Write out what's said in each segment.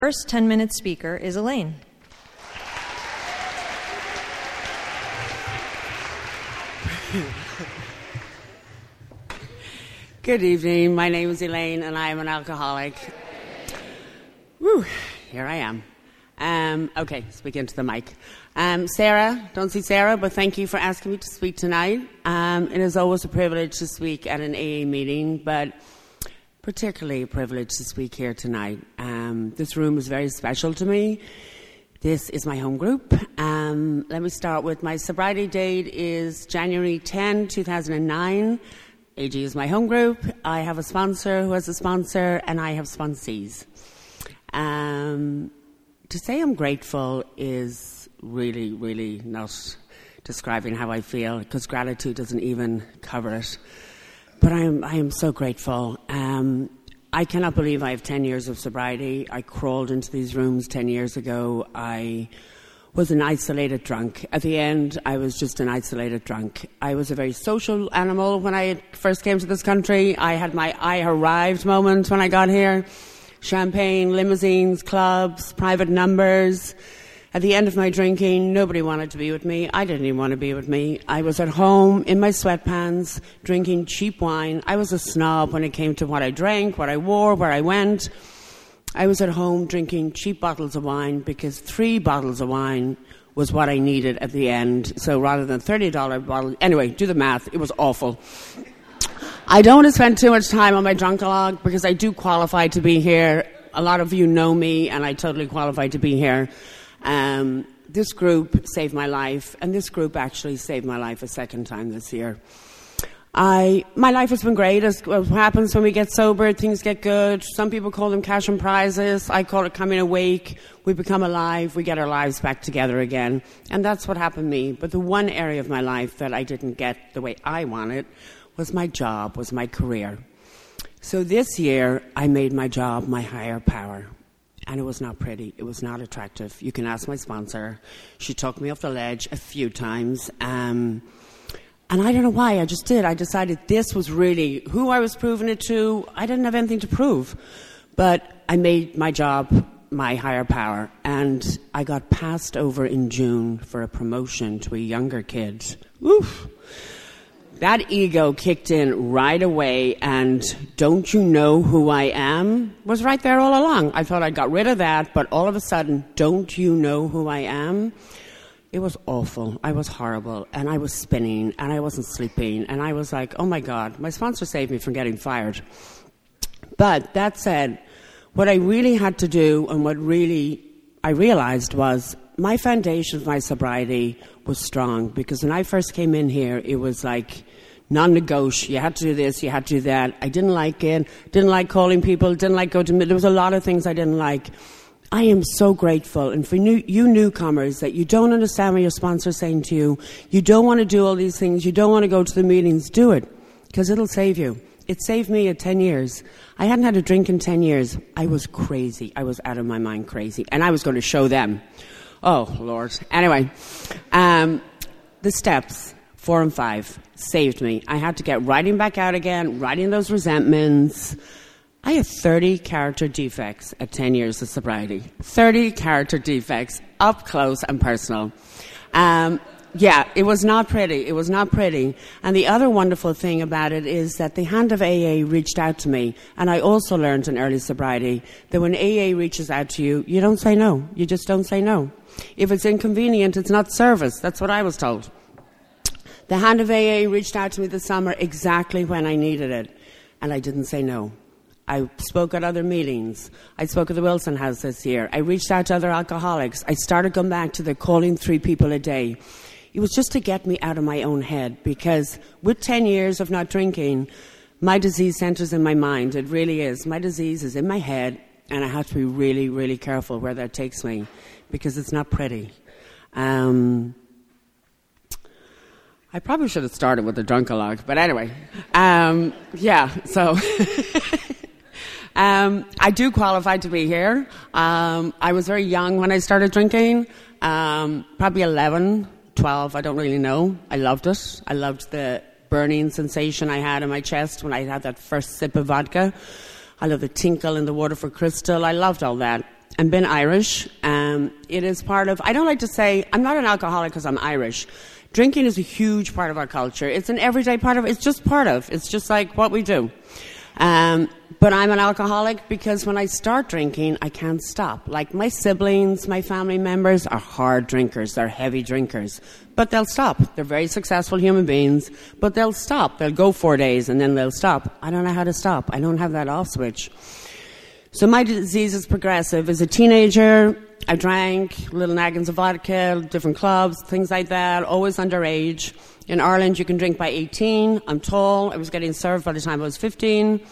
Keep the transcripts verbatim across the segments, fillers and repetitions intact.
First ten-minute speaker is Elaine. Good evening. My name is Elaine, and I am an alcoholic. Woo, here I am. Um, okay, speak into the mic. Um, Sarah, don't see Sarah, but thank you for asking me to speak tonight. Um, it is always a privilege to speak at an A A meeting, but particularly a privilege to speak here tonight. Um, this room is very special to me. This is my home group. Um, let me start with my sobriety date is January tenth, two thousand nine. A G is my home group. I have a sponsor who has a sponsor, and I have sponsees. Um, to say I'm grateful is really, really not describing how I feel, because gratitude doesn't even cover it. But I am, I am so grateful. Um, I cannot believe I have ten years of sobriety. I crawled into these rooms ten years ago. I was an isolated drunk. At the end, I was just an isolated drunk. I was a very social animal when I first came to this country. I had my I arrived moment when I got here. Champagne, limousines, clubs, private numbers. At the end of my drinking, nobody wanted to be with me. I didn't even want to be with me. I was at home in my sweatpants, drinking cheap wine. I was a snob when it came to what I drank, what I wore, where I went. I was at home drinking cheap bottles of wine because three bottles of wine was what I needed at the end. So rather than thirty dollars bottle, anyway, do the math. It was awful. I don't want to spend too much time on my drunkalog because I do qualify to be here. A lot of you know me, and I totally qualify to be here. Um, this group saved my life, and this group actually saved my life a second time this year. I, my life has been great. As what happens when we get sober, things get good. Some people call them cash and prizes. I call it coming awake. We become alive. We get our lives back together again. And that's what happened to me. But the one area of my life that I didn't get the way I wanted was my job, was my career. So this year, I made my job my higher power. And it was not pretty. It was not attractive. You can ask my sponsor. She took me off the ledge a few times. Um, and I don't know why. I just did. I decided this was really who I was proving it to. I didn't have anything to prove. But I made my job my higher power. And I got passed over in June for a promotion to a younger kid. Oof. That ego kicked in right away, and don't you know who I am was right there all along. I thought I got rid of that, but all of a sudden, don't you know who I am? It was awful. I was horrible, and I was spinning, and I wasn't sleeping, and I was like, oh my God, my sponsor saved me from getting fired. But that said, what I really had to do, and what really I realized was my foundation of my sobriety was strong, because when I first came in here, it was like non-negotiable. You had to do this, you had to do that. I didn't like it, didn't like calling people, didn't like go to... There was a lot of things I didn't like. I am so grateful. And for new, you newcomers that you don't understand what your sponsor's saying to you, you don't want to do all these things, you don't want to go to the meetings, do it, because it'll save you. It saved me at ten years. I hadn't had a drink in ten years. I was crazy. I was out of my mind crazy. And I was going to show them. Oh, Lord. Anyway, um, the steps, four and five, saved me. I had to get writing back out again, writing those resentments. I have thirty character defects at ten years of sobriety. thirty character defects, up close and personal. Um, yeah, it was not pretty. It was not pretty. And the other wonderful thing about it is that the Hand of A A reached out to me. And I also learned in early sobriety that when A A reaches out to you, you don't say no. You just don't say no. If it's inconvenient, it's not service. That's what I was told. The Hand of A A reached out to me this summer exactly when I needed it. And I didn't say no. I spoke at other meetings. I spoke at the Wilson House this year. I reached out to other alcoholics. I started going back to the calling three people a day. It was just to get me out of my own head, because with ten years of not drinking, my disease centers in my mind. It really is. My disease is in my head, and I have to be really, really careful where that takes me, because it's not pretty. Um, I probably should have started with the drunkalog, but anyway. Um, yeah, so... um, I do qualify to be here. Um, I was very young when I started drinking, um, probably eleven, twelve, I don't really know. I loved it. I loved the burning sensation I had in my chest when I had that first sip of vodka. I loved the tinkle in the Waterford Crystal. I loved all that. and been Irish. Um, it is part of, I don't like to say, I'm not an alcoholic because I'm Irish. Drinking is a huge part of our culture. It's an everyday part of it. It's just part of. It's just like what we do. Um, but I'm an alcoholic because when I start drinking, I can't stop. Like my siblings, my family members are hard drinkers. They're heavy drinkers. But they'll stop. They're very successful human beings. But they'll stop. They'll go four days and then they'll stop. I don't know how to stop. I don't have that off switch. So my disease is progressive. As a teenager, I drank little naggins of vodka, different clubs, things like that, always underage. In Ireland, you can drink by eighteen. I'm tall. I was getting served by the time I was fifteen.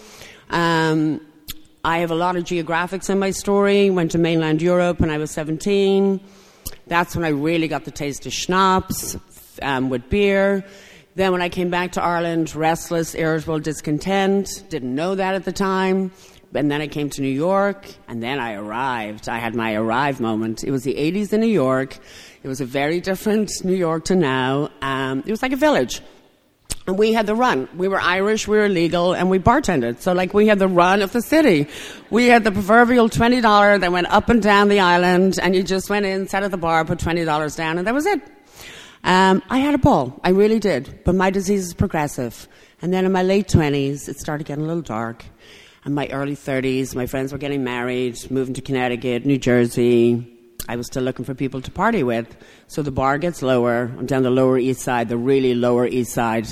Um, I have a lot of geographics in my story. Went to mainland Europe when I was seventeen. That's when I really got the taste of schnapps um, with beer. Then when I came back to Ireland, restless, irritable, discontent. Didn't know that at the time. And then I came to New York, and then I arrived. I had my arrive moment. It was the eighties in New York. It was a very different New York to now. Um, it was like a village. And we had the run. We were Irish, we were legal, and we bartended. So, like, we had the run of the city. We had the proverbial twenty dollars that went up and down the island, and you just went in, sat at the bar, put twenty dollars down, and that was it. Um, I had a ball. I really did. But my disease is progressive. And then in my late twenties, it started getting a little dark. In my early thirties, my friends were getting married, moving to Connecticut, New Jersey. I was still looking for people to party with. So the bar gets lower. I'm down the Lower East Side, the really Lower East Side.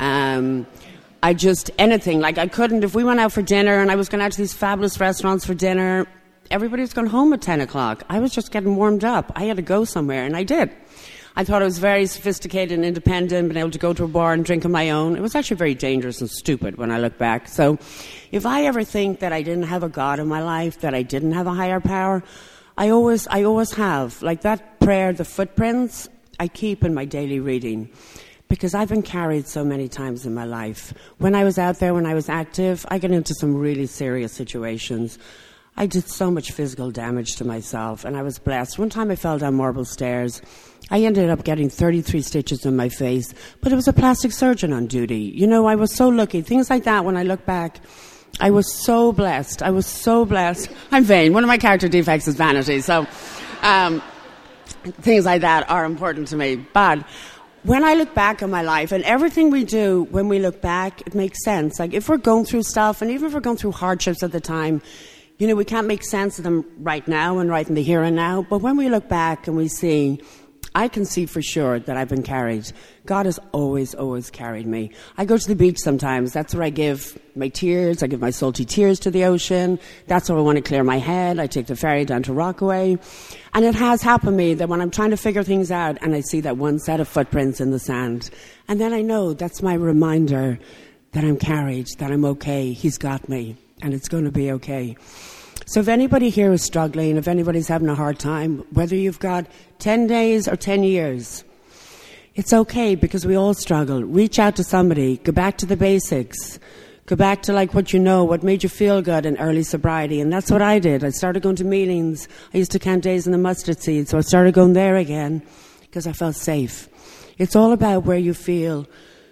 Um, I just, anything. Like I couldn't, if we went out for dinner and I was going out to these fabulous restaurants for dinner, everybody was going home at ten o'clock. I was just getting warmed up. I had to go somewhere, and I did. I thought I was very sophisticated and independent, being able to go to a bar and drink on my own. It was actually very dangerous and stupid when I look back. So if I ever think that I didn't have a God in my life, that I didn't have a higher power, I always, I always have. Like that prayer, the footprints, I keep in my daily reading. Because I've been carried so many times in my life. When I was out there, when I was active, I got into some really serious situations. I did so much physical damage to myself, and I was blessed. One time I fell down marble stairs. I ended up getting thirty-three stitches in my face, but it was a plastic surgeon on duty. You know, I was so lucky. Things like that, when I look back, I was so blessed. I was so blessed. I'm vain. One of my character defects is vanity, so um, things like that are important to me. But when I look back on my life, and everything we do, when we look back, it makes sense. Like if we're going through stuff, and even if we're going through hardships at the time, you know, we can't make sense of them right now and right in the here and now. But when we look back and we see, I can see for sure that I've been carried. God has always, always carried me. I go to the beach sometimes. That's where I give my tears. I give my salty tears to the ocean. That's where I want to clear my head. I take the ferry down to Rockaway. And it has happened to me that when I'm trying to figure things out and I see that one set of footprints in the sand, and then I know that's my reminder that I'm carried, that I'm okay. He's got me. And it's going to be okay. So if anybody here is struggling, if anybody's having a hard time, whether you've got ten days or ten years, it's okay because we all struggle. Reach out to somebody. Go back to the basics. Go back to like what you know, what made you feel good in early sobriety. And that's what I did. I started going to meetings. I used to count days in the mustard seed. So I started going there again because I felt safe. It's all about where you feel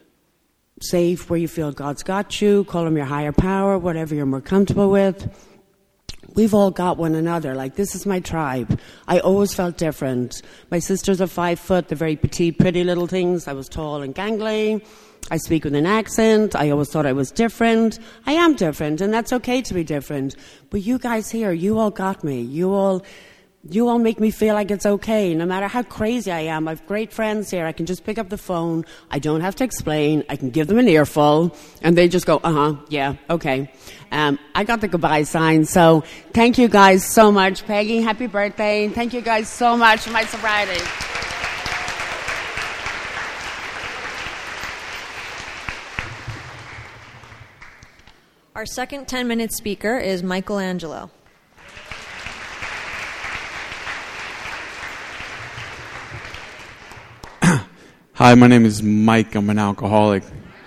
safe, where you feel God's got you, call him your higher power, whatever you're more comfortable with. We've all got one another. Like, this is my tribe. I always felt different. My sisters are five foot. They're very petite, pretty little things. I was tall and gangly. I speak with an accent. I always thought I was different. I am different, and that's okay to be different. But you guys here, you all got me. You all... You all make me feel like it's okay, no matter how crazy I am. I have great friends here. I can just pick up the phone. I don't have to explain. I can give them an earful, and they just go, uh-huh, yeah, okay. Um, I got the goodbye sign, so thank you guys so much. Peggy, happy birthday. Thank you guys so much for my sobriety. Our second ten-minute speaker is Michelangelo. Hi, my name is Mike. I'm an alcoholic.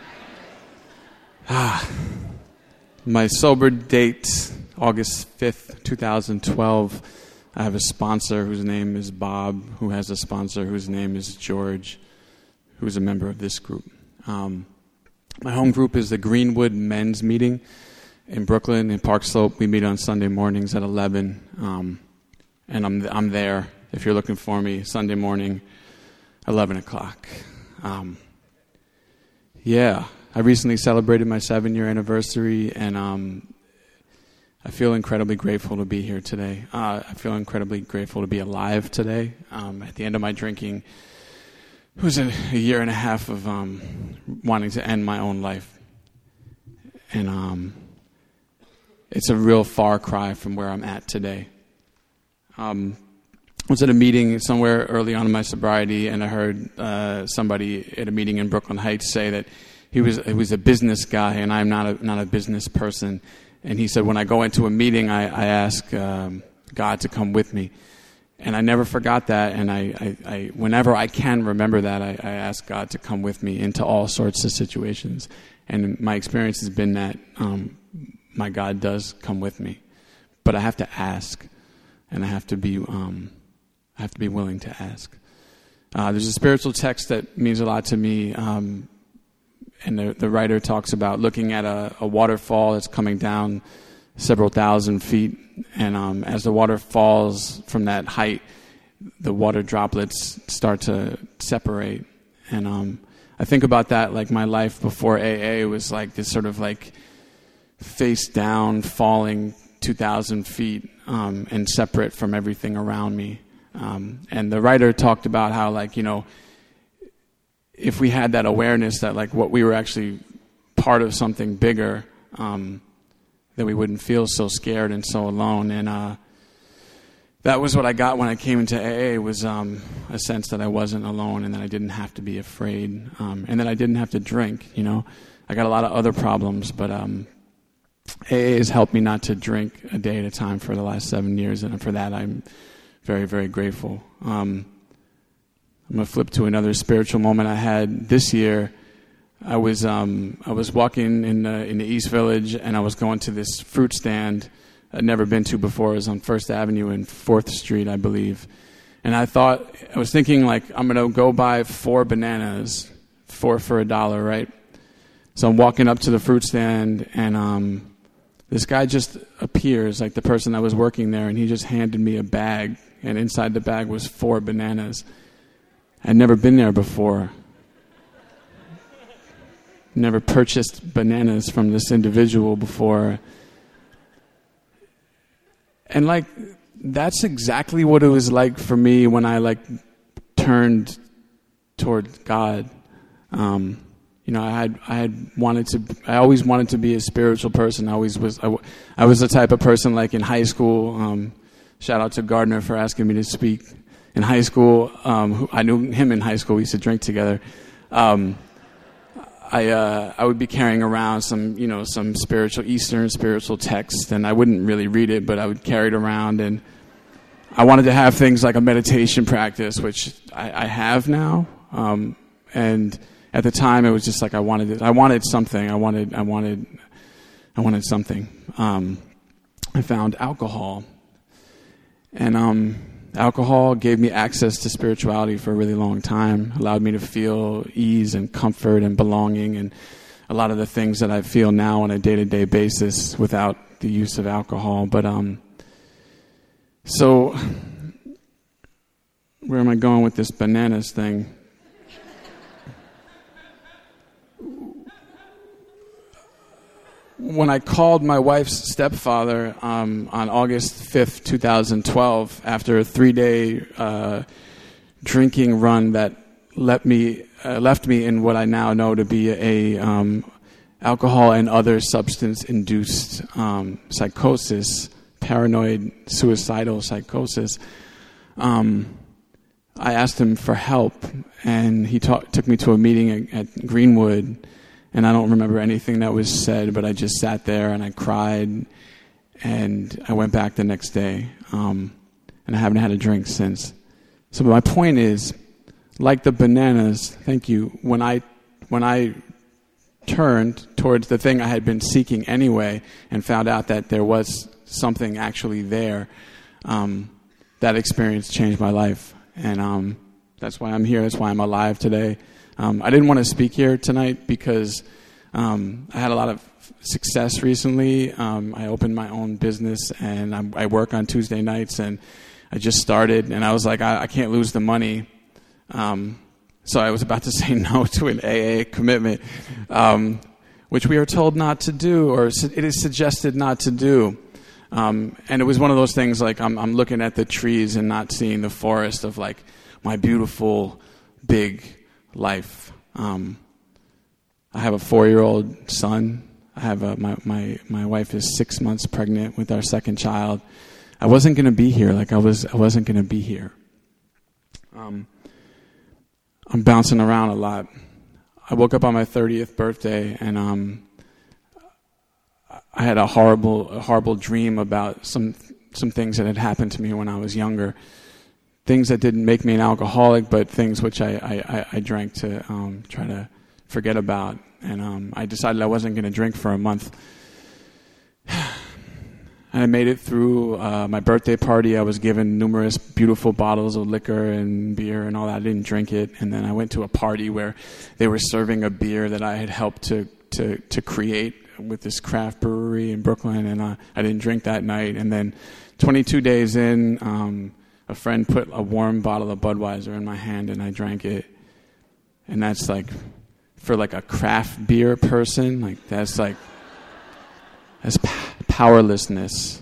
Ah, my sober date, August fifth, twenty twelve. I have a sponsor whose name is Bob, who has a sponsor whose name is George, who's a member of this group. Um, my home group is the Greenwood Men's Meeting in Brooklyn, in Park Slope. We meet on Sunday mornings at eleven. Um, and I'm I'm there if you're looking for me Sunday morning, eleven o'clock. Um, yeah, I recently celebrated my seven-year anniversary, and um, I feel incredibly grateful to be here today. Uh, I feel incredibly grateful to be alive today. Um, at the end of my drinking, it was a, a year and a half of um, wanting to end my own life. And um, it's a real far cry from where I'm at today. Um, I was at a meeting somewhere early on in my sobriety, and I heard uh, somebody at a meeting in Brooklyn Heights say that he was he was a business guy, and I'm not a, not a business person. And he said, when I go into a meeting, I, I ask um, God to come with me. And I never forgot that, and I, I, I whenever I can remember that, I, I ask God to come with me into all sorts of situations. And my experience has been that um, my God does come with me. But I have to ask, and I have to be um, I have to be willing to ask. Uh, there's a spiritual text that means a lot to me, um, and the, the writer talks about looking at a, a waterfall that's coming down several thousand feet, and um, as the water falls from that height, the water droplets start to separate. And um, I think about that, like my life before A A was like this sort of like face down, falling two thousand feet um, and separate from everything around me. Um, and the writer talked about how, like, you know, if we had that awareness that, like, what we were actually part of something bigger, um, that we wouldn't feel so scared and so alone. And uh, that was what I got when I came into A A, was um, a sense that I wasn't alone, and that I didn't have to be afraid, um, and that I didn't have to drink. You know, I got a lot of other problems, but um, A A has helped me not to drink a day at a time for the last seven years, and for that I'm very, very grateful. Um, I'm going to flip to another spiritual moment I had this year. I was um, I was walking in the, in the East Village, and I was going to this fruit stand I'd never been to before. It was on First Avenue and Fourth Street, I believe. And I thought, I was thinking, like, I'm going to go buy four bananas, four for a dollar, right? So I'm walking up to the fruit stand, and um, this guy just appears, like the person that was working there, and he just handed me a bag, and inside the bag was four bananas. I'd never been there before. Never purchased bananas from this individual before. And, like, that's exactly what it was like for me when I, like, turned toward God. Um, you know, I had I had wanted to. I always wanted to be a spiritual person. I always was. I, I was the type of person, like, in high school. Um, shout out to Gardner for asking me to speak. In high school, um, I knew him in high school. We used to drink together. Um, I uh, I would be carrying around some, you know, some spiritual Eastern spiritual text, and I wouldn't really read it, but I would carry it around, and I wanted to have things like a meditation practice, which I, I have now. Um, and at the time, it was just like I wanted it. I wanted something. I wanted. I wanted. I wanted something. Um, I found alcohol, and um. Alcohol gave me access to spirituality for a really long time, allowed me to feel ease and comfort and belonging and a lot of the things that I feel now on a day-to-day basis without the use of alcohol. But um, so where am I going with this bananas thing? When I called my wife's stepfather um, on August fifth, twenty twelve, after a three-day uh, drinking run that left me uh, left me in what I now know to be a um, alcohol and other substance-induced um, psychosis, paranoid suicidal psychosis, um, I asked him for help, and he ta- took me to a meeting at, at Greenwood. And I don't remember anything that was said, but I just sat there and I cried, and I went back the next day, um, and I haven't had a drink since. So my point is, like the bananas, thank you, when I when I turned towards the thing I had been seeking anyway and found out that there was something actually there, um, that experience changed my life. And um, that's why I'm here. That's why I'm alive today. Um, I didn't want to speak here tonight because um, I had a lot of success recently. Um, I opened my own business, and I'm, I work on Tuesday nights, and I just started, and I was like, I, I can't lose the money. Um, so I was about to say no to an A A commitment, um, which we are told not to do, or it is suggested not to do. Um, and it was one of those things like I'm, I'm looking at the trees and not seeing the forest of like my beautiful, big life. Um, I have a four-year-old son. I have a, my, my, my wife is six months pregnant with our second child. I wasn't going to be here. Like I was, I wasn't going to be here. Um, I'm bouncing around a lot. I woke up on my thirtieth birthday, and um, I had a horrible, a horrible dream about some some things that had happened to me when I was younger. Things that didn't make me an alcoholic, but things which I, I, I drank to um, try to forget about. And um, I decided I wasn't going to drink for a month. And I made it through uh, my birthday party. I was given numerous beautiful bottles of liquor and beer and all that. I didn't drink it. And then I went to a party where they were serving a beer that I had helped to to, to create with this craft brewery in Brooklyn. And uh, I didn't drink that night. And then twenty-two days in, um, a friend put a warm bottle of Budweiser in my hand, and I drank it. And that's like, for like a craft beer person, like that's like, that's p- powerlessness.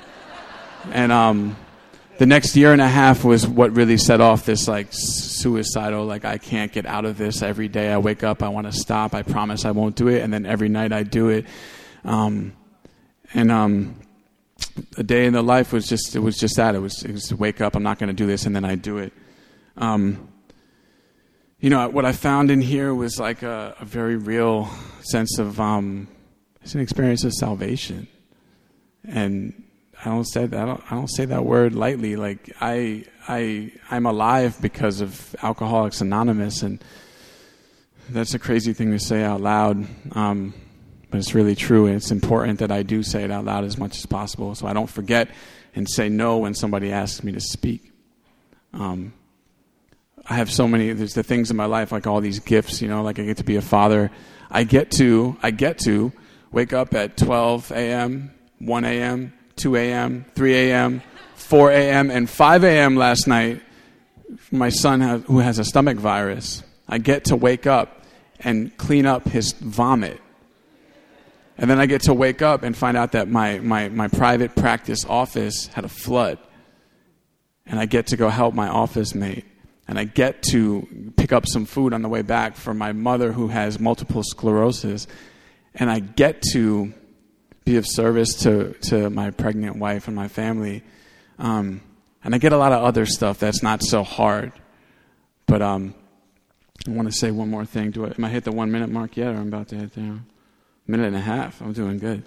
And um, the next year and a half was what really set off this like suicidal, like I can't get out of this. Every day I wake up, I want to stop. I promise I won't do it. And then every night I do it. Um, and um, a day in the life was just, it was just that. It was, it was to wake up, I'm not going to do this, and then I do it. Um, you know, what I found in here was like a, a very real sense of, um, it's an experience of salvation. And I don't say that, I don't, I don't say that word lightly. Like I, I, I'm alive because of Alcoholics Anonymous, and that's a crazy thing to say out loud. Um, but it's really true, and it's important that I do say it out loud as much as possible, so I don't forget and say no when somebody asks me to speak. Um, I have so many, there's the things in my life, like all these gifts, you know, like I get to be a father. I get to, I get to wake up at twelve a.m., one a.m., two a.m., three a.m., four a.m., and five a.m. last night. My son, has, who has a stomach virus, I get to wake up and clean up his vomit. And then I get to wake up and find out that my, my, my private practice office had a flood. And I get to go help my office mate. And I get to pick up some food on the way back for my mother who has multiple sclerosis. And I get to be of service to, to my pregnant wife and my family. Um, and I get a lot of other stuff that's not so hard. But um, I want to say one more thing. Do I, am I hit the one minute mark yet, or I'm about to hit there? Minute and a half. I'm doing good.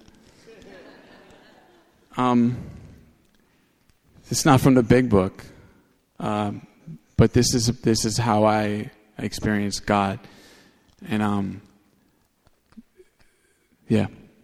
Um, it's not from the big book, um, but this is this is how I experience God, and um, yeah.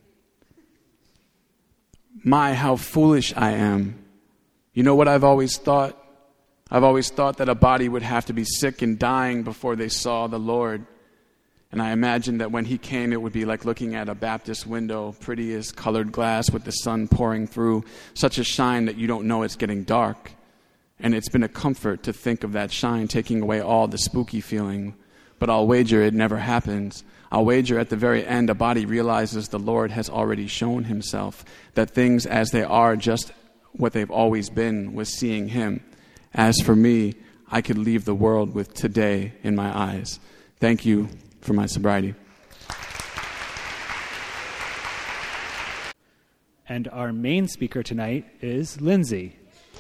My, how foolish I am! You know what I've always thought? I've always thought that a body would have to be sick and dying before they saw the Lord. And I imagined that when he came, it would be like looking at a Baptist window, pretty as colored glass with the sun pouring through, such a shine that you don't know it's getting dark. And it's been a comfort to think of that shine taking away all the spooky feeling. But I'll wager it never happens. I'll wager at the very end a body realizes the Lord has already shown himself, that things as they are, just what they've always been, was seeing him. As for me, I could leave the world with today in my eyes. Thank you for my sobriety. And our main speaker tonight is Lindsay.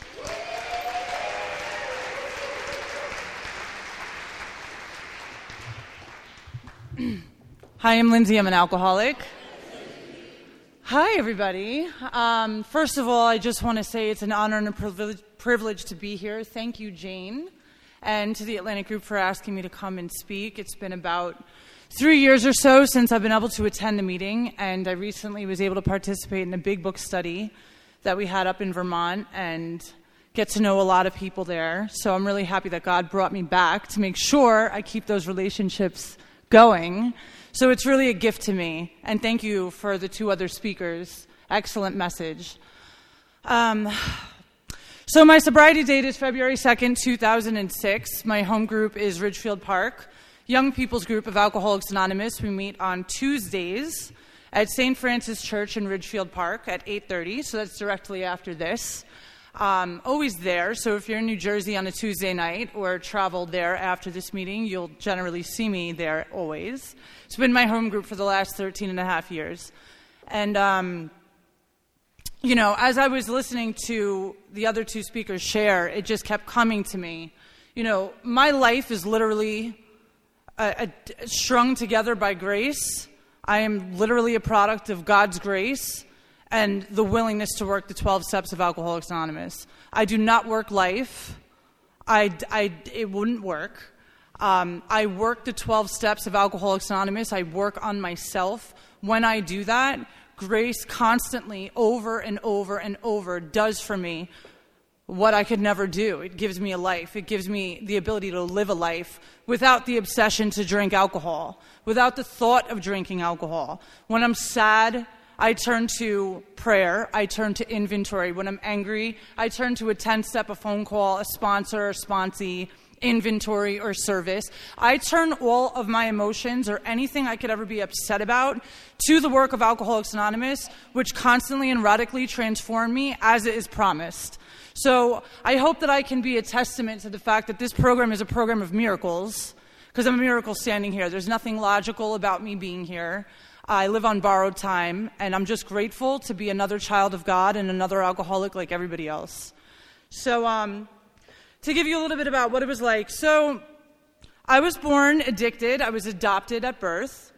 Hi, I'm Lindsay. I'm an alcoholic. Hi, everybody. Um, first of all, I just want to say it's an honor and a privilege, privilege to be here. Thank you, Jane, and to the Atlantic Group for asking me to come and speak. It's been about three years or so since I've been able to attend a meeting, and I recently was able to participate in a big book study that we had up in Vermont and get to know a lot of people there. So I'm really happy that God brought me back to make sure I keep those relationships going. So it's really a gift to me, and thank you for the two other speakers. Excellent message. Um, So my sobriety date is February second, two thousand six. My home group is Ridgefield Park, young people's group of Alcoholics Anonymous. We meet on Tuesdays at Saint Francis Church in Ridgefield Park at eight thirty, so that's directly after this. Um, always there, so if you're in New Jersey on a Tuesday night or travel there after this meeting, you'll generally see me there always. It's been my home group for the last thirteen and a half years. And, um, you know, as I was listening to the other two speakers share, it just kept coming to me. You know, my life is literally a, a, strung together by grace. I am literally a product of God's grace and the willingness to work the twelve steps of Alcoholics Anonymous. I do not work life. I, I, it wouldn't work. Um, I work the twelve steps of Alcoholics Anonymous. I work on myself. When I do that, grace constantly, over and over and over, does for me what I could never do. It gives me a life. It gives me the ability to live a life without the obsession to drink alcohol, without the thought of drinking alcohol. When I'm sad, I turn to prayer. I turn to inventory. When I'm angry, I turn to a ten-step, a phone call, a sponsor, a sponsee, inventory, or service. I turn all of my emotions or anything I could ever be upset about to the work of Alcoholics Anonymous, which constantly and radically transform me as it is promised. So I hope that I can be a testament to the fact that this program is a program of miracles, because I'm a miracle standing here. There's nothing logical about me being here. I live on borrowed time, and I'm just grateful to be another child of God and another alcoholic like everybody else. So um, to give you a little bit about what it was like. So I was born addicted. I was adopted at birth.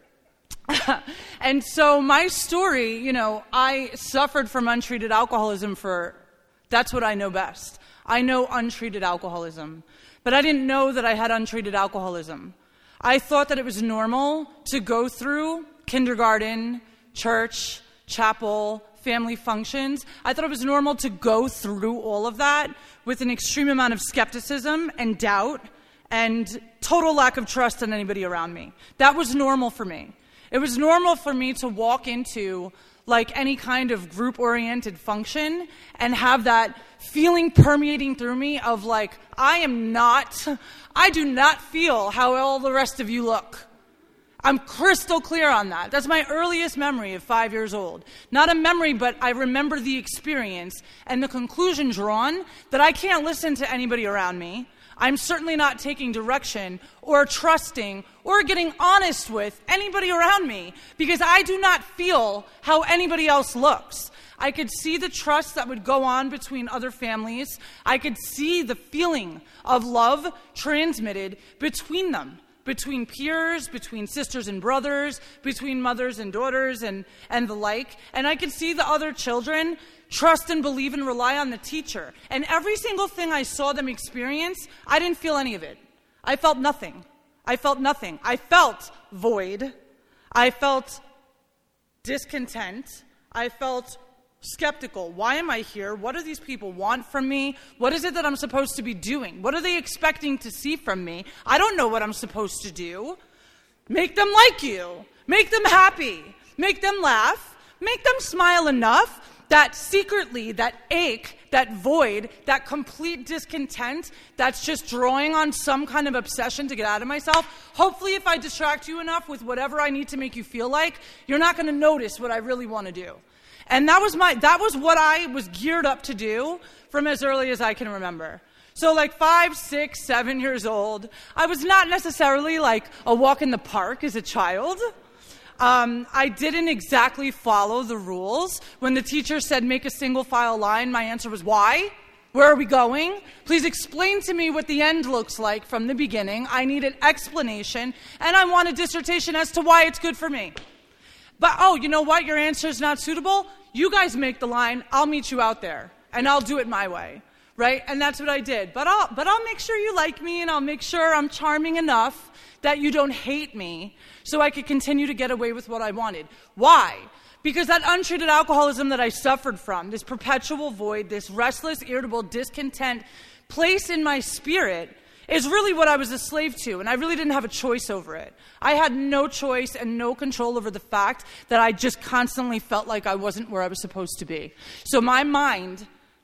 And so my story, you know, I suffered from untreated alcoholism for, that's what I know best. I know untreated alcoholism. But I didn't know that I had untreated alcoholism. I thought that it was normal to go through kindergarten, church, chapel, family functions. I thought it was normal to go through all of that with an extreme amount of skepticism and doubt and total lack of trust in anybody around me. That was normal for me. It was normal for me to walk into like any kind of group-oriented function and have that feeling permeating through me of like, I am not, I do not feel how all the rest of you look. I'm crystal clear on that. That's my earliest memory of five years old. Not a memory, but I remember the experience and the conclusion drawn that I can't listen to anybody around me. I'm certainly not taking direction or trusting or getting honest with anybody around me because I do not feel how anybody else looks. I could see the trust that would go on between other families. I could see the feeling of love transmitted between them, between peers, between sisters and brothers, between mothers and daughters and, and the like. And I could see the other children trust and believe and rely on the teacher. And every single thing I saw them experience, I didn't feel any of it. I felt nothing. I felt nothing. I felt void. I felt discontent. I felt skeptical. Why am I here? What do these people want from me? What is it that I'm supposed to be doing? What are they expecting to see from me? I don't know what I'm supposed to do. Make them like you. Make them happy. Make them laugh. Make them smile enough that secretly, that ache, that void, that complete discontent that's just drawing on some kind of obsession to get out of myself. Hopefully, if I distract you enough with whatever I need to make you feel like, you're not going to notice what I really want to do. And that was my, that was what I was geared up to do from as early as I can remember. So like five, six, seven years old, I was not necessarily like a walk in the park as a child. Um, I didn't exactly follow the rules. When the teacher said make a single file line, my answer was why? Where are we going? Please explain to me what the end looks like from the beginning. I need an explanation, and I want a dissertation as to why it's good for me. But, oh, you know what? Your answer is not suitable? You guys make the line. I'll meet you out there, and I'll do it my way, right? And that's what I did. But I'll, but I'll make sure you like me, and I'll make sure I'm charming enough that you don't hate me so I could continue to get away with what I wanted. Why? Because that untreated alcoholism that I suffered from, this perpetual void, this restless, irritable, discontent place in my spirit is really what I was a slave to, and I really didn't have a choice over it. I had no choice and no control over the fact that I just constantly felt like I wasn't where I was supposed to be. So my mind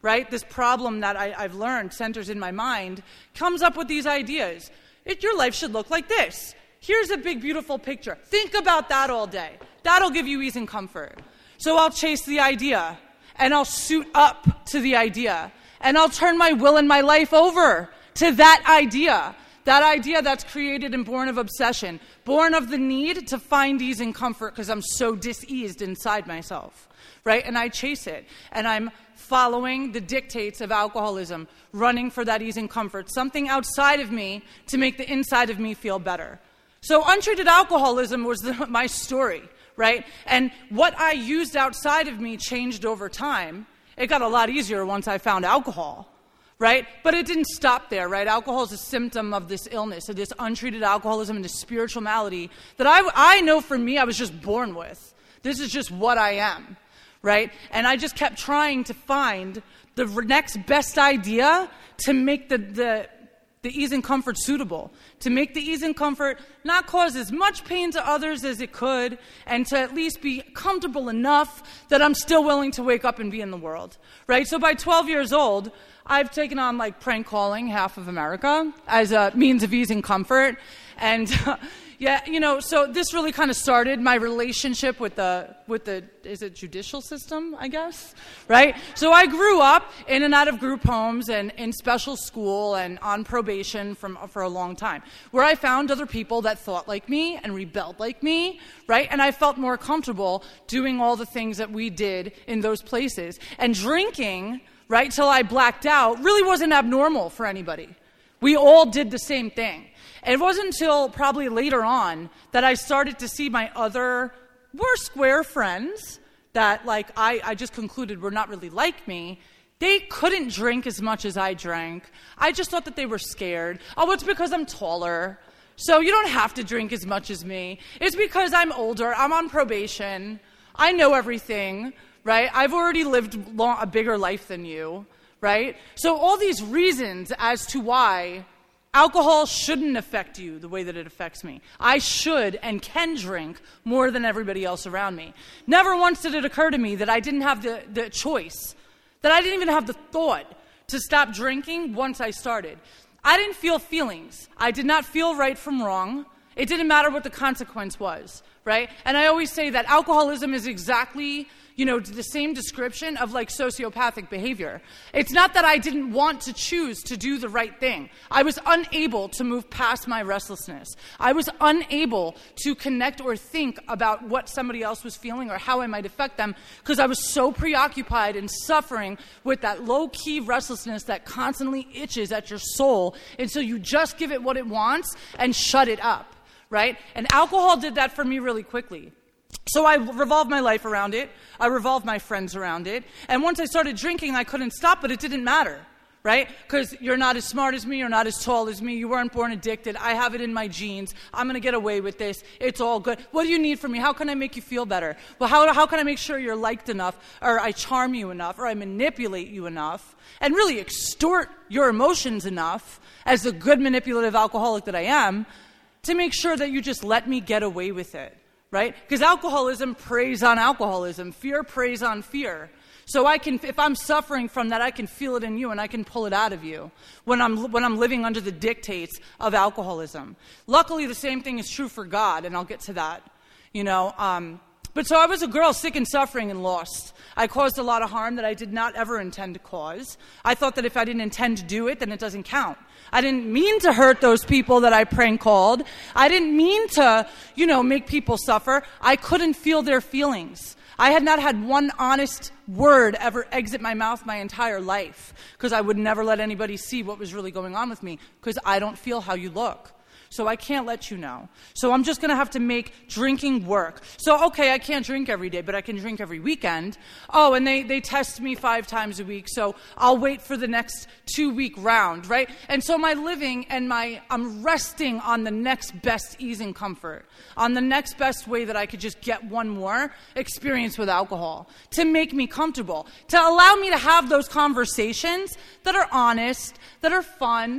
right? This problem that I, I've learned centers in my mind, comes up with these ideas. It, your life should look like this. Here's a big, beautiful picture. Think about that all day. That'll give you ease and comfort. So I'll chase the idea, and I'll suit up to the idea, and I'll turn my will and my life over to that idea. That idea that's created and born of obsession, born of the need to find ease and comfort because I'm so diseased inside myself, right? And I chase it, and I'm following the dictates of alcoholism, running for that ease and comfort, something outside of me to make the inside of me feel better. So untreated alcoholism was the, my story, right? And what I used outside of me changed over time. It got a lot easier once I found alcohol. Right? But it didn't stop there, right? Alcohol is a symptom of this illness, of this untreated alcoholism and this spiritual malady that I, I know for me I was just born with. This is just what I am, right? And I just kept trying to find the next best idea to make the, the, the ease and comfort suitable, to make the ease and comfort not cause as much pain to others as it could, and to at least be comfortable enough that I'm still willing to wake up and be in the world, right? So by twelve years old, I've taken on like prank calling half of America as a means of ease and comfort. And uh, yeah, you know, so this really kind of started my relationship with the, with the, is it judicial system, I guess, right? So I grew up in and out of group homes and in special school and on probation from, for a long time, where I found other people that thought like me and rebelled like me, right? And I felt more comfortable doing all the things that we did in those places. And drinking, right, till I blacked out, really wasn't abnormal for anybody. We all did the same thing. And it wasn't until probably later on that I started to see my other more square friends that, like, I, I just concluded were not really like me. They couldn't drink as much as I drank. I just thought that they were scared. Oh, it's because I'm taller. So you don't have to drink as much as me. It's because I'm older. I'm on probation. I know everything. Right? I've already lived long, a bigger life than you, right? So all these reasons as to why alcohol shouldn't affect you the way that it affects me. I should and can drink more than everybody else around me. Never once did it occur to me that I didn't have the, the choice, that I didn't even have the thought to stop drinking once I started. I didn't feel feelings. I did not feel right from wrong. It didn't matter what the consequence was, right? And I always say that alcoholism is exactly, you know, the same description of like sociopathic behavior. It's not that I didn't want to choose to do the right thing. I was unable to move past my restlessness. I was unable to connect or think about what somebody else was feeling or how I might affect them because I was so preoccupied and suffering with that low-key restlessness that constantly itches at your soul until you just give it what it wants and shut it up, right? And alcohol did that for me really quickly. So I revolved my life around it. I revolved my friends around it. And once I started drinking, I couldn't stop, but it didn't matter, right? Because you're not as smart as me. You're not as tall as me. You weren't born addicted. I have it in my genes. I'm going to get away with this. It's all good. What do you need from me? How can I make you feel better? Well, how, how can I make sure you're liked enough, or I charm you enough, or I manipulate you enough, and really extort your emotions enough as the good manipulative alcoholic that I am to make sure that you just let me get away with it? Right? Because alcoholism preys on alcoholism. Fear preys on fear. So I can, if I'm suffering from that, I can feel it in you and I can pull it out of you when I'm when I'm living under the dictates of alcoholism. Luckily, the same thing is true for God, and I'll get to that. You know, um, but so I was a girl sick and suffering and lost. I caused a lot of harm that I did not ever intend to cause. I thought that if I didn't intend to do it, then it doesn't count. I didn't mean to hurt those people that I prank called. I didn't mean to, you know, make people suffer. I couldn't feel their feelings. I had not had one honest word ever exit my mouth my entire life because I would never let anybody see what was really going on with me because I don't feel how you look. So I can't let you know. So I'm just going to have to make drinking work. So, okay, I can't drink every day, but I can drink every weekend. Oh, and they, they test me five times a week, so I'll wait for the next two-week round, right? And so my living and my, I'm resting on the next best ease and comfort, on the next best way that I could just get one more experience with alcohol to make me comfortable, to allow me to have those conversations that are honest, that are fun,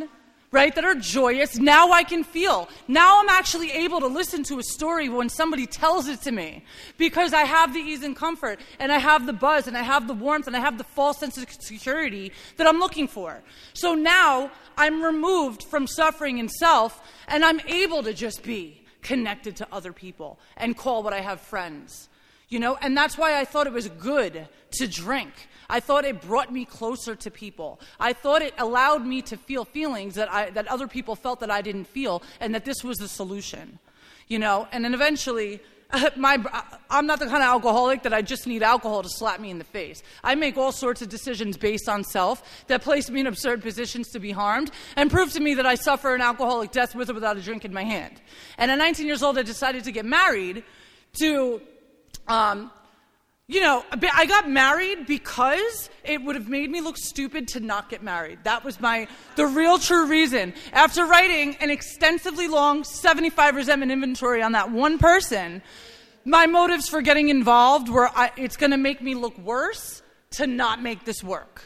right, that are joyous. Now I can feel. Now I'm actually able to listen to a story when somebody tells it to me because I have the ease and comfort, and I have the buzz, and I have the warmth, and I have the false sense of security that I'm looking for. So now I'm removed from suffering and self, and I'm able to just be connected to other people and call what I have friends. You know, and that's why I thought it was good to drink. I thought it brought me closer to people. I thought it allowed me to feel feelings that I that other people felt that I didn't feel, and that this was the solution. You know, and then eventually, my I'm not the kind of alcoholic that I just need alcohol to slap me in the face. I make all sorts of decisions based on self that place me in absurd positions to be harmed and prove to me that I suffer an alcoholic death with or without a drink in my hand. And at nineteen years old, I decided to get married to... Um, you know, I got married because it would have made me look stupid to not get married. That was my, the real true reason. After writing an extensively long seventy-five resentment inventory on that one person, my motives for getting involved were I, it's going to make me look worse to not make this work.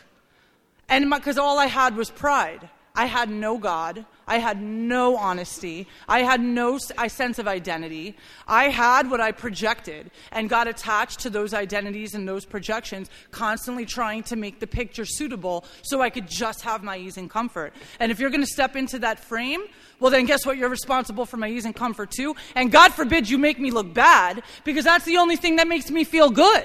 And because all I had was pride. I had no God. I had no honesty. I had no I sense of identity. I had what I projected and got attached to those identities and those projections, constantly trying to make the picture suitable so I could just have my ease and comfort. And if you're going to step into that frame, well, then guess what? You're responsible for my ease and comfort too. And God forbid you make me look bad, because that's the only thing that makes me feel good,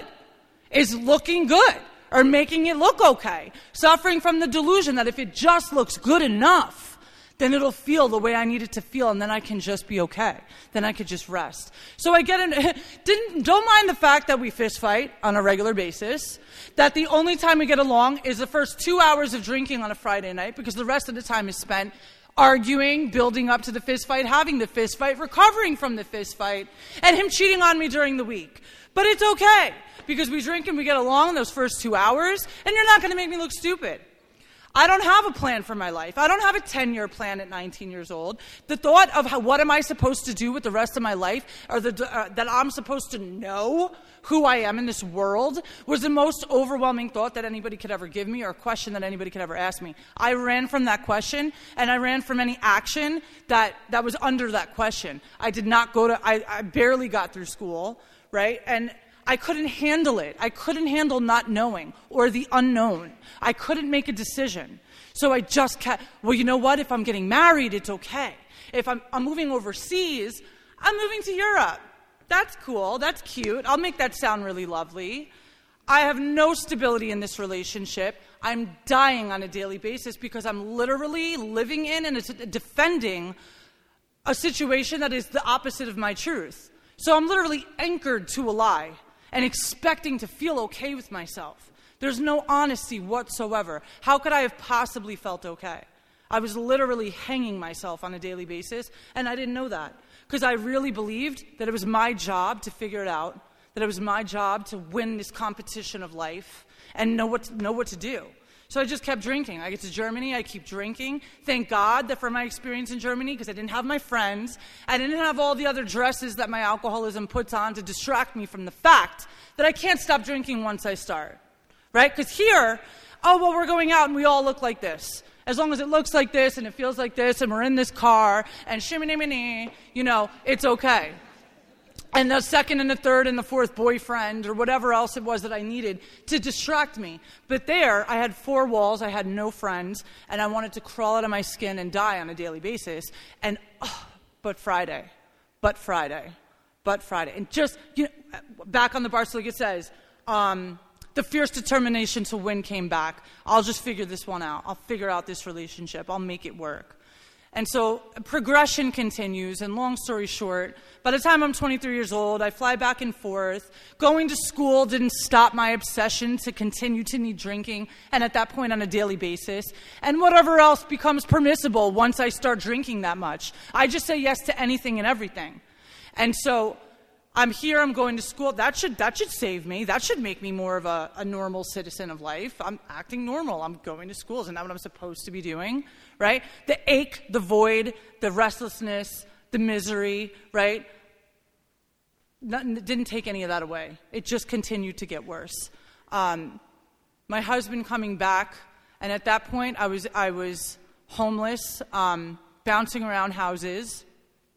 is looking good. Or making it look okay. Suffering from the delusion that if it just looks good enough, then it'll feel the way I need it to feel, and then I can just be okay. Then I could just rest. So I get in, didn't, don't mind the fact that we fist fight on a regular basis, that the only time we get along is the first two hours of drinking on a Friday night, because the rest of the time is spent arguing, building up to the fist fight, having the fist fight, recovering from the fist fight, and him cheating on me during the week. But it's okay, because we drink and we get along in those first two hours, and you're not going to make me look stupid. I don't have a plan for my life. I don't have a ten-year plan at nineteen years old. The thought of how, what am I supposed to do with the rest of my life, or the, uh, that I'm supposed to know who I am in this world, was the most overwhelming thought that anybody could ever give me, or a question that anybody could ever ask me. I ran from that question, and I ran from any action that, that was under that question. I did not go to, I, I barely got through school, right? And I couldn't handle it. I couldn't handle not knowing or the unknown. I couldn't make a decision. So I just kept, well, you know what? If I'm getting married, it's okay. If I'm, I'm moving overseas, I'm moving to Europe. That's cool. That's cute. I'll make that sound really lovely. I have no stability in this relationship. I'm dying on a daily basis because I'm literally living in and defending a situation that is the opposite of my truth. So I'm literally anchored to a lie and expecting to feel okay with myself. There's no honesty whatsoever. How could I have possibly felt okay? I was literally hanging myself on a daily basis, and I didn't know that, because I really believed that it was my job to figure it out, that it was my job to win this competition of life and know what to, know what to do. So I just kept drinking. I get to Germany, I keep drinking. Thank God that for my experience in Germany, because I didn't have my friends, I didn't have all the other dresses that my alcoholism puts on to distract me from the fact that I can't stop drinking once I start, right? Because here, oh, well, we're going out and we all look like this. As long as it looks like this and it feels like this and we're in this car and shimmy-nimmy, you know, it's okay. And the second and the third and the fourth boyfriend or whatever else it was that I needed to distract me. But there, I had four walls, I had no friends, and I wanted to crawl out of my skin and die on a daily basis. And, oh, but Friday, but Friday, but Friday. And just, you know, back on the bar, so like it says, um, the fierce determination to win came back. I'll just figure this one out. I'll figure out this relationship. I'll make it work. And so progression continues, and long story short, by the time I'm twenty-three years old, I fly back and forth. Going to school didn't stop my obsession to continue to need drinking, and at that point on a daily basis. And whatever else becomes permissible once I start drinking that much. I just say yes to anything and everything. And so I'm here, I'm going to school. That should that should save me. That should make me more of a, a normal citizen of life. I'm acting normal. I'm going to school. Isn't that what I'm supposed to be doing? Right? The ache, the void, the restlessness, the misery, right? Nothing, didn't take any of that away. It just continued to get worse. Um, my husband coming back, and at that point I was I was homeless, um, bouncing around houses.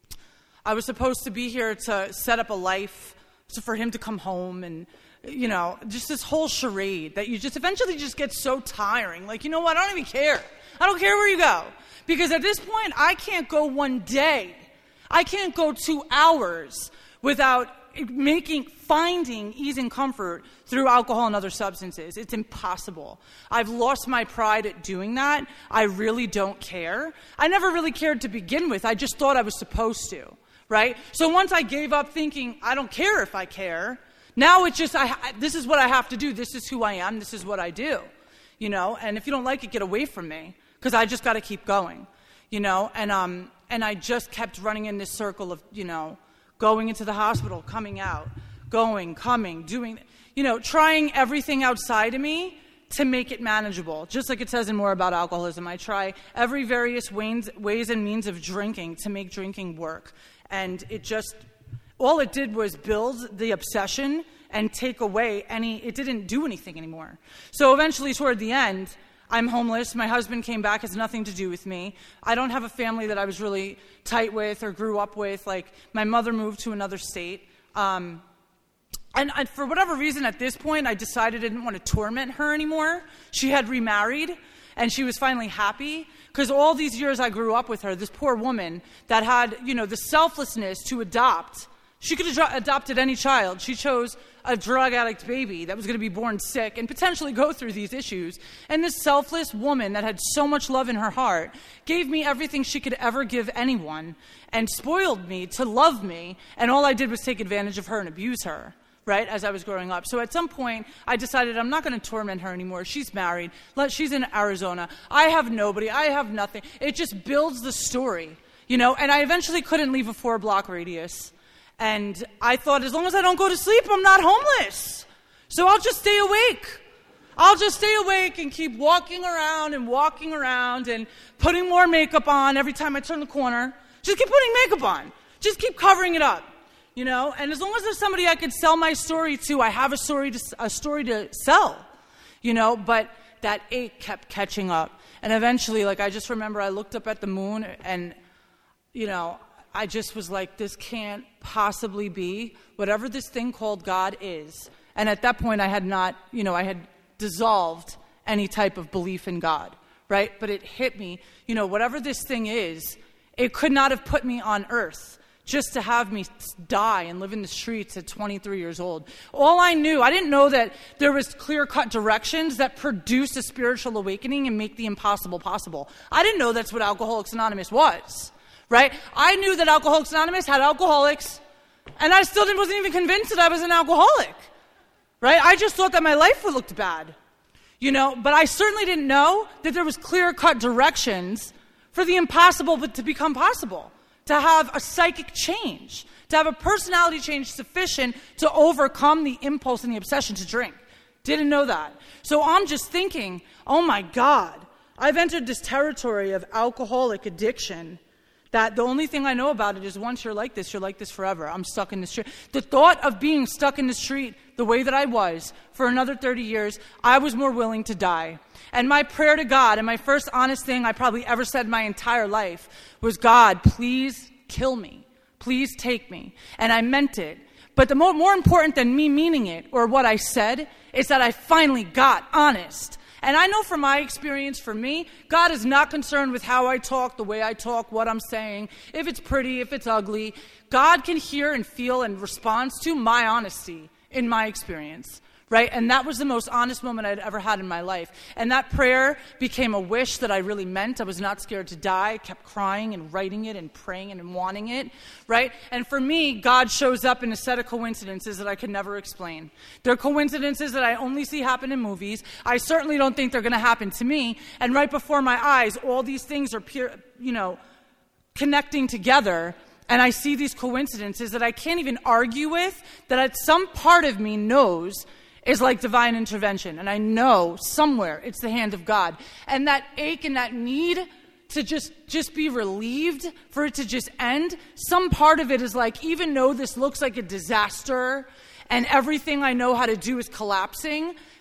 I was supposed to be here to set up a life so for him to come home, and, you know, just this whole charade that you just eventually just get so tiring. Like, you know what? I don't even care. I don't care where you go. Because at this point, I can't go one day. I can't go two hours without making, finding ease and comfort through alcohol and other substances. It's impossible. I've lost my pride at doing that. I really don't care. I never really cared to begin with. I just thought I was supposed to, right? So once I gave up thinking, I don't care if I care, now it's just, I, this is what I have to do. This is who I am. This is what I do, you know? And if you don't like it, get away from me, because I just got to keep going, you know? And, um, and I just kept running in this circle of, you know, going into the hospital, coming out, going, coming, doing, you know, trying everything outside of me to make it manageable. Just like it says in More About Alcoholism, I try every various ways, ways and means of drinking to make drinking work. And it just, all it did was build the obsession and take away any, it didn't do anything anymore. So eventually, toward the end, I'm homeless. My husband came back, has nothing to do with me. I don't have a family that I was really tight with or grew up with. Like, my mother moved to another state. Um, and, and for whatever reason, at this point, I decided I didn't want to torment her anymore. She had remarried, and she was finally happy. Because all these years I grew up with her, this poor woman that had, you know, the selflessness to adopt. She could have dro- adopted any child. She chose a drug addict baby that was going to be born sick and potentially go through these issues. And this selfless woman that had so much love in her heart gave me everything she could ever give anyone and spoiled me to love me. And all I did was take advantage of her and abuse her, right, as I was growing up. So at some point, I decided I'm not going to torment her anymore. She's married. Let, she's in Arizona. I have nobody. I have nothing. It just builds the story, you know. And I eventually couldn't leave a four-block radius. And I thought, as long as I don't go to sleep, I'm not homeless. So I'll just stay awake. I'll just stay awake and keep walking around and walking around and putting more makeup on every time I turn the corner. Just keep putting makeup on. Just keep covering it up, you know. And as long as there's somebody I could sell my story to, I have a story to, a story to sell, you know. But that ache kept catching up. And eventually, like, I just remember I looked up at the moon and, you know, I just was like, this can't possibly be whatever this thing called God is. And at that point, I had not, you know, I had dissolved any type of belief in God, right? But it hit me, you know, whatever this thing is, it could not have put me on earth just to have me die and live in the streets at twenty-three years old. All I knew, I didn't know that there was clear-cut directions that produce a spiritual awakening and make the impossible possible. I didn't know that's what Alcoholics Anonymous was. Right? I knew that Alcoholics Anonymous had alcoholics, and I still didn't, wasn't even convinced that I was an alcoholic. Right? I just thought that my life looked bad. You know, but I certainly didn't know that there was clear-cut directions for the impossible but to become possible. To have a psychic change. To have a personality change sufficient to overcome the impulse and the obsession to drink. Didn't know that. So I'm just thinking, oh my God, I've entered this territory of alcoholic addiction that the only thing I know about it is once you're like this, you're like this forever. I'm stuck in the street. The thought of being stuck in the street the way that I was for another thirty years, I was more willing to die. And my prayer to God, and my first honest thing I probably ever said in my entire life, was, God, please kill me. Please take me. And I meant it. But the more, more important than me meaning it, or what I said, is that I finally got honest. And I know from my experience, for me, God is not concerned with how I talk, the way I talk, what I'm saying, if it's pretty, if it's ugly. God can hear and feel and respond to my honesty in my experience, right? And that was the most honest moment I'd ever had in my life. And that prayer became a wish that I really meant. I was not scared to die. I kept crying and writing it and praying and wanting it, right? And for me, God shows up in a set of coincidences that I could never explain. They're coincidences that I only see happen in movies. I certainly don't think they're going to happen to me. And right before my eyes, all these things are, pure, you know, connecting together. And I see these coincidences that I can't even argue with, that some part of me knows is like divine intervention. And I know somewhere it's the hand of God. And that ache and that need to just, just be relieved, for it to just end, some part of it is like, even though this looks like a disaster and everything I know how to do is collapsing,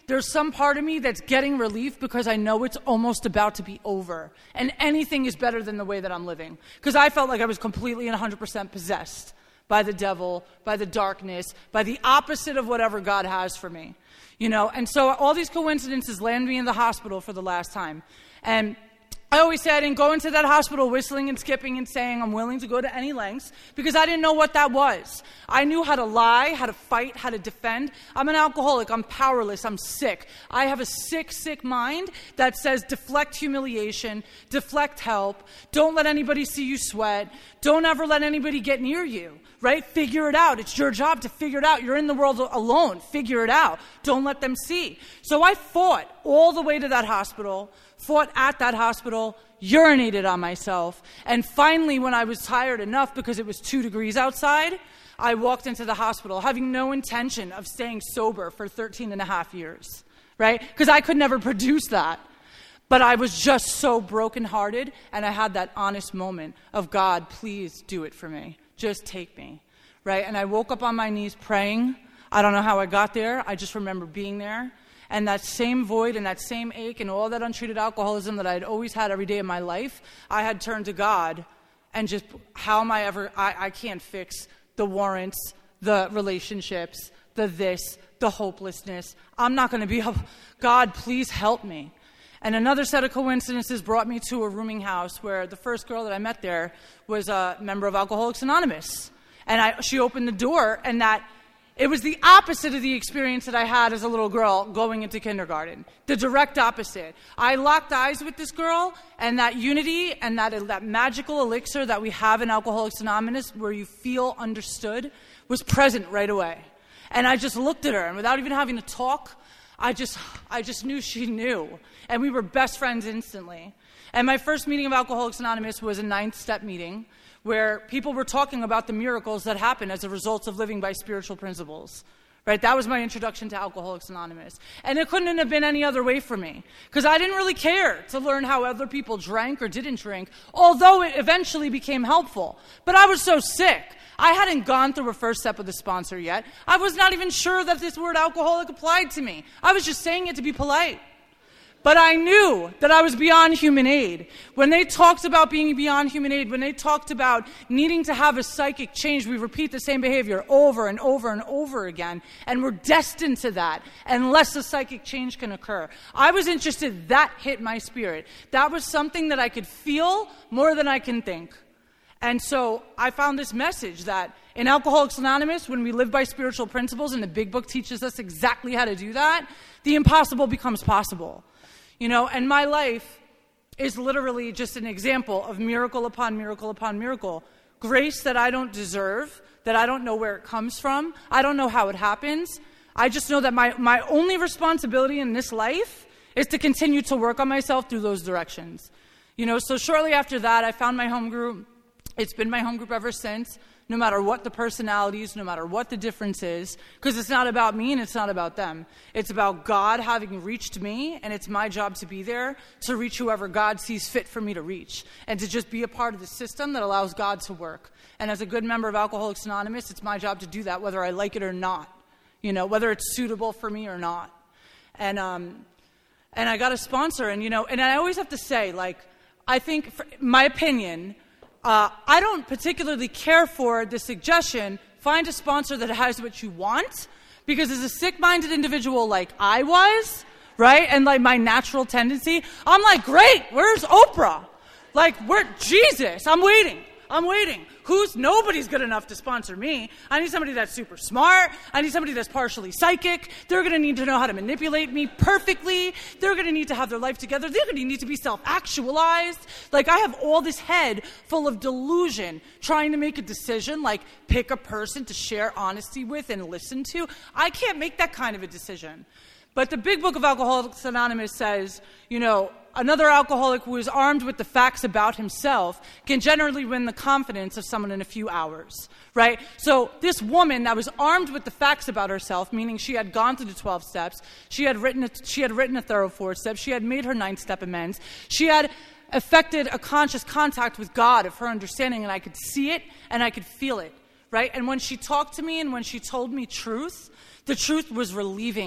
There's some part of me that's getting relief because I know it's almost about to be over. And anything is better than the way that I'm living. Because I felt like I was completely and one hundred percent possessed by the devil, by the darkness, by the opposite of whatever God has for me. You know, and so all these coincidences land me in the hospital for the last time. And I always say I didn't go into that hospital whistling and skipping and saying I'm willing to go to any lengths because I didn't know what that was. I knew how to lie, how to fight, how to defend. I'm an alcoholic. I'm powerless. I'm sick. I have a sick, sick mind that says deflect humiliation, deflect help, don't let anybody see you sweat, don't ever let anybody get near you, right? Figure it out. It's your job to figure it out. You're in the world alone. Figure it out. Don't let them see. So I fought all the way to that hospital, fought at that hospital, urinated on myself, and finally when I was tired enough because it was two degrees outside, I walked into the hospital having no intention of staying sober for thirteen and a half years, right? Because I could never produce that. But I was just so brokenhearted, and I had that honest moment of, God, please do it for me. Just take me, right? And I woke up on my knees praying. I don't know how I got there. I just remember being there. And that same void and that same ache and all that untreated alcoholism that I had always had every day of my life, I had turned to God and just, how am I ever, I, I can't fix the warrants, the relationships, the this, the hopelessness. I'm not going to be, God, please help me. And another set of coincidences brought me to a rooming house where the first girl that I met there was a member of Alcoholics Anonymous. And I, she opened the door, and that it was the opposite of the experience that I had as a little girl going into kindergarten. The direct opposite. I locked eyes with this girl, and that unity and that, that magical elixir that we have in Alcoholics Anonymous where you feel understood was present right away. And I just looked at her, and without even having to talk, I just, I just knew she knew. And we were best friends instantly. And my first meeting of Alcoholics Anonymous was a ninth step meeting where people were talking about the miracles that happen as a result of living by spiritual principles. Right? That was my introduction to Alcoholics Anonymous. And it couldn't have been any other way for me. Because I didn't really care to learn how other people drank or didn't drink, although it eventually became helpful. But I was so sick. I hadn't gone through a first step with a sponsor yet. I was not even sure that this word alcoholic applied to me. I was just saying it to be polite. But I knew that I was beyond human aid. When they talked about being beyond human aid, when they talked about needing to have a psychic change, we repeat the same behavior over and over and over again. And we're destined to that unless a psychic change can occur. I was interested. That hit my spirit. That was something that I could feel more than I can think. And so I found this message that in Alcoholics Anonymous, when we live by spiritual principles, and the big book teaches us exactly how to do that, the impossible becomes possible. You know, and my life is literally just an example of miracle upon miracle upon miracle. Grace that I don't deserve, that I don't know where it comes from. I don't know how it happens. I just know that my, my only responsibility in this life is to continue to work on myself through those directions. You know, so shortly after that, I found my home group. It's been my home group ever since, no matter what the personalities, no matter what the difference is, because it's not about me and it's not about them. It's about God having reached me, and it's my job to be there to reach whoever God sees fit for me to reach, and to just be a part of the system that allows God to work. And as a good member of Alcoholics Anonymous, it's my job to do that, whether I like it or not, you know, whether it's suitable for me or not. And um, and I got a sponsor, and you know, and I always have to say, like, I think, for my opinion, Uh, I don't particularly care for the suggestion, find a sponsor that has what you want, because as a sick-minded individual like I was, right, and like my natural tendency, I'm like, great, where's Oprah? Like, where, Jesus, I'm waiting. I'm waiting. Who's, nobody's good enough to sponsor me. I need somebody that's super smart. I need somebody that's partially psychic. They're going to need to know how to manipulate me perfectly. They're going to need to have their life together. They're going to need to be self-actualized. Like, I have all this head full of delusion trying to make a decision, like pick a person to share honesty with and listen to. I can't make that kind of a decision. But the big book of Alcoholics Anonymous says, you know, another alcoholic who is armed with the facts about himself can generally win the confidence of someone in a few hours, right? So this woman that was armed with the facts about herself, meaning she had gone through the twelve steps, she had written a, she had written a thorough four steps, she had made her ninth step amends, she had effected a conscious contact with God of her understanding, and I could see it and I could feel it, right? And when she talked to me and when she told me truth, the truth was relieving.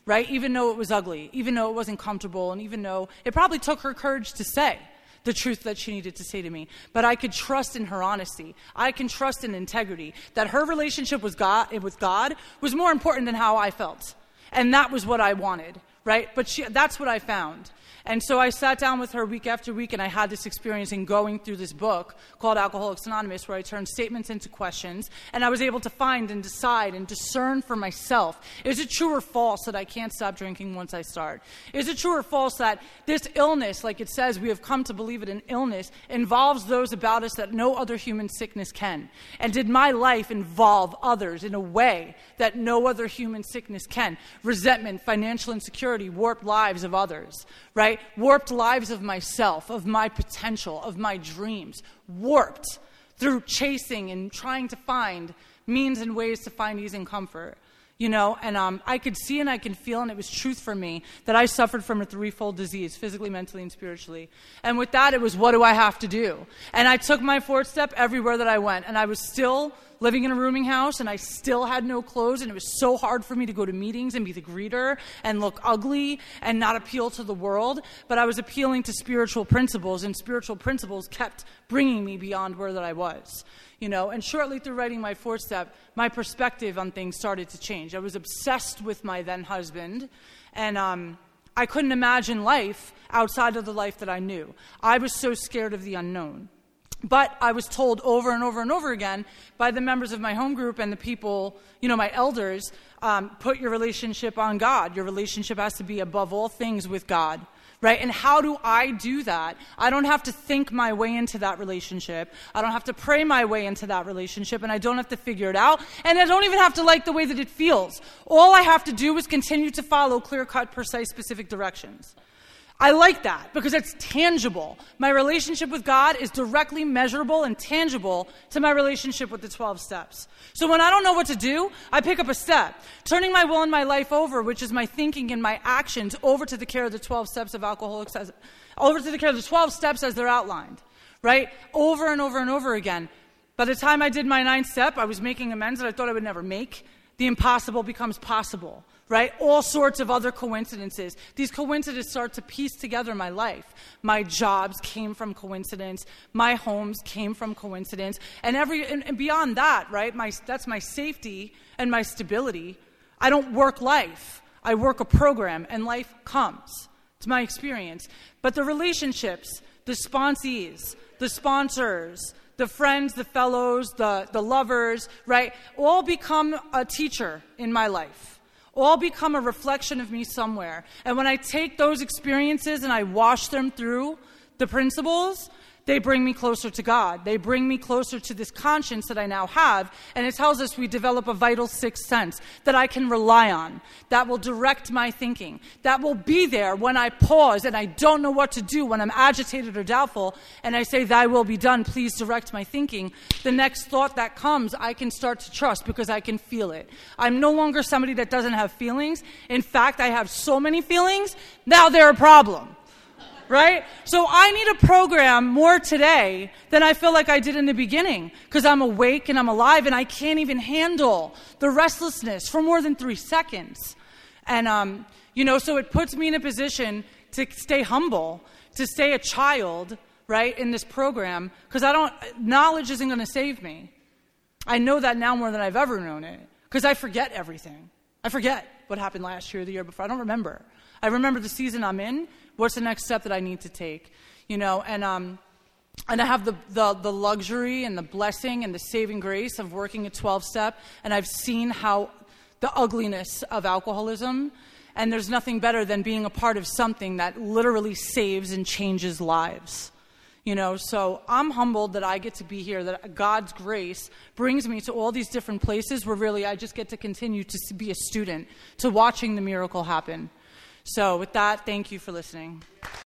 right? Even though it was ugly, even though it wasn't comfortable, and even though it probably took her courage to say the truth that she needed to say to me. But I could trust in her honesty. I can trust in integrity, that her relationship with God, with God was more important than how I felt. And that was what I wanted, right? But she, that's what I found. And so I sat down with her week after week, and I had this experience in going through this book called Alcoholics Anonymous, where I turned statements into questions, and I was able to find and decide and discern for myself, is it true or false that I can't stop drinking once I start? Is it true or false that this illness, like it says, we have come to believe it, an illness, involves those about us that no other human sickness can? And did my life involve others in a way that no other human sickness can? Resentment, financial insecurity, warped lives of others, right? Warped lives of myself, of my potential, of my dreams. Warped through chasing and trying to find means and ways to find ease and comfort. You know, and um, I could see and I can feel, and it was truth for me, that I suffered from a threefold disease, physically, mentally, and spiritually. And with that, it was, what do I have to do? And I took my fourth step everywhere that I went. And I was still living in a rooming house, and I still had no clothes, and it was so hard for me to go to meetings and be the greeter and look ugly and not appeal to the world. But I was appealing to spiritual principles, and spiritual principles kept bringing me beyond where that I was. You know, and shortly through writing my fourth step, my perspective on things started to change. I was obsessed with my then husband, and um, I couldn't imagine life outside of the life that I knew. I was so scared of the unknown. But I was told over and over and over again by the members of my home group and the people, you know, my elders, um, put your relationship on God. Your relationship has to be above all things with God. Right? And how do I do that? I don't have to think my way into that relationship. I don't have to pray my way into that relationship, and I don't have to figure it out. And I don't even have to like the way that it feels. All I have to do is continue to follow clear-cut, precise, specific directions. I like that because it's tangible. My relationship with God is directly measurable and tangible to my relationship with the twelve steps. So when I don't know what to do, I pick up a step, turning my will and my life over, which is my thinking and my actions, over to the care of the twelve steps of Alcoholics, as, over to the care of the twelve steps as they're outlined, right? Over and over and over again. By the time I did my ninth step, I was making amends that I thought I would never make. The impossible becomes possible. Right? All sorts of other coincidences. These coincidences start to piece together my life. My jobs came from coincidence. My homes came from coincidence. And every and, and beyond that, right? My that's my safety and my stability. I don't work life. I work a program, and life comes. It's my experience. But the relationships, the sponsees, the sponsors, the friends, the fellows, the, the lovers, right? All become a teacher in my life. All become a reflection of me somewhere. And when I take those experiences and I wash them through the principles, they bring me closer to God. They bring me closer to this conscience that I now have. And it tells us we develop a vital sixth sense that I can rely on, that will direct my thinking, that will be there when I pause and I don't know what to do, when I'm agitated or doubtful, and I say, thy will be done, please direct my thinking. The next thought that comes, I can start to trust because I can feel it. I'm no longer somebody that doesn't have feelings. In fact, I have so many feelings, now they're a problem. Right? So I need a program more today than I feel like I did in the beginning, because I'm awake and I'm alive and I can't even handle the restlessness for more than three seconds. And, um, you know, so it puts me in a position to stay humble, to stay a child, right, in this program, because I don't, knowledge isn't going to save me. I know that now more than I've ever known it, because I forget everything. I forget what happened last year or the year before. I don't remember. I remember the season I'm in. What's the next step that I need to take? You know, and um, and I have the, the, the luxury and the blessing and the saving grace of working a twelve-step, and I've seen how the ugliness of alcoholism, and there's nothing better than being a part of something that literally saves and changes lives. You know, so I'm humbled that I get to be here, that God's grace brings me to all these different places where really I just get to continue to be a student, to watching the miracle happen. So with that, thank you for listening.